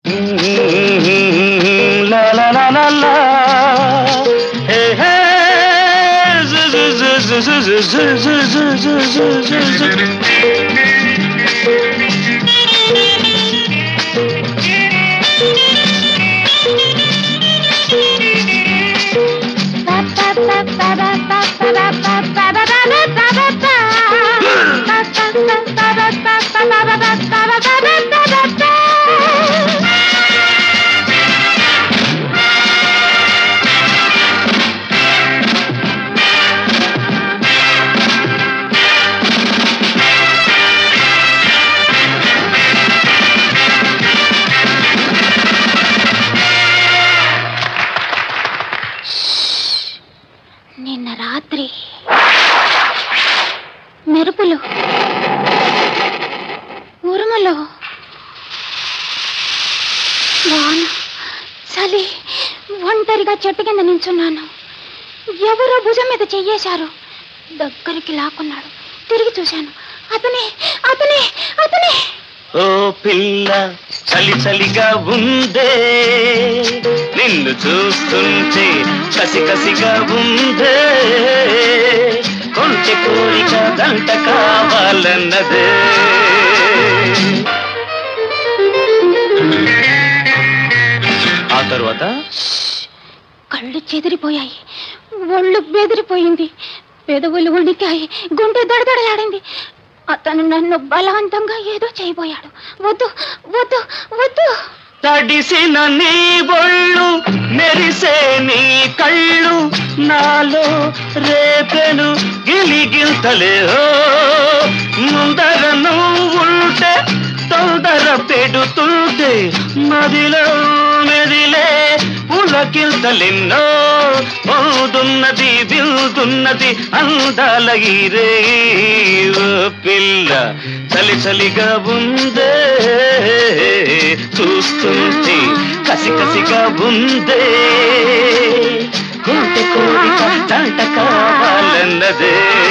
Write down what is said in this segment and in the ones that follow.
La la la la la. Hey hey. నిన్న రాత్రి మెరుపులు, ఉరుములు, వాన, చలి. ఒంటరిగా చెట్టు కింద నించున్నాను. ఎవరో భుజం మీద చెయ్యేశారు. దగ్గరికి లాక్కున్నాడు. తిరిగి చూశాను. అతనే అతనే అతనే. ఓ పిల్ల, చలి చలిగా ఉందే, నిన్ను చూస్తుంటే కసి కసిగా ఉందే, కొంచె కోరిక దంట కావాలన్నదే. ఆ తర్వాత కళ్ళు చెదిరిపోయాయి, ఒళ్ళు బెదిరిపోయింది, పెదవులు వణికాయి, గుండె దడదడలాడింది. అతను నన్ను బలవంతంగా ఏదో చేయబోయాడు. వద్దు వద్దు వద్దు. తడిసిన నీ ఒళ్ళు, మెరిసే నీ కళ్ళు, నాలో రేపెను గిలిగింతలే. ముందర నువ్వుంటే తొందర పెడుతుంటే మదిలో మెదిలే పులకింతలెన్నో. మోదున్నది విల్దున్నది అందాల గిరే. పిల్ల, చలి చలిగా ఉందే, చూస్తుంటే కసి కసిగా ఉందే, కొంటె కోరిక దంట కావాలన్నదే.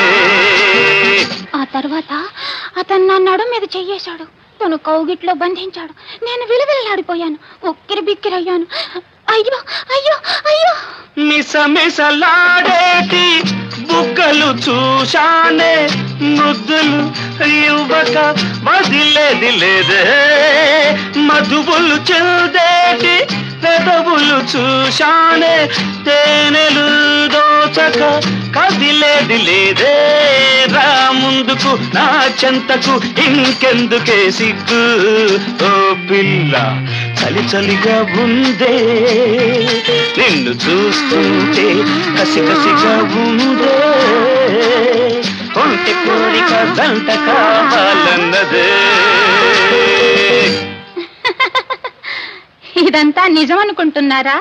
ఆ తర్వాత అతను నా నడుం మీద చెయ్యేశాడు. తను కౌగిట్లో బంధించాడు. నేను విలువిల్లాడిపోయాను, ఉక్కిరి బిక్కిరయ్యాను. అయ్యో అయ్యో అయ్యో. మిసమిసలాడేటి బుగ్గలు చూశానే, ముద్దులు ఇవ్వక వదిలేది లేదే. మధువులు చెందేటి పెదవులు చూశానే, తేనెలు దోచక కదిలేది లేదే. రా ముందుకు నా చెంతకు, ఇంకెందుకే సిగ్గు. ఓ పిల్ల, చలి చలిగా ఉందే, నిన్ను చూస్తుంటే కసి కసిగా ఉందే, కొంటె కోరిక దంట కావాలన్నదే. ఇదంతా నిజం అనుకుంటున్నారా?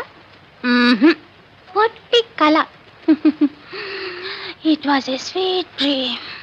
పొట్టి కళ. It was a sweet dream.